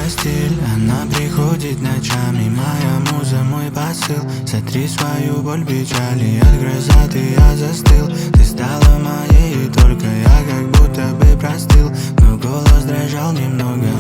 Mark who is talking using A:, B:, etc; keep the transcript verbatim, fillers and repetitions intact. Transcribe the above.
A: постель. Она приходит ночами, моя муза, мой посыл. Сотри свою боль, печали, от грозоты я застыл. Ты стала моей, и только я как будто бы простыл. Но голос дрожал немного,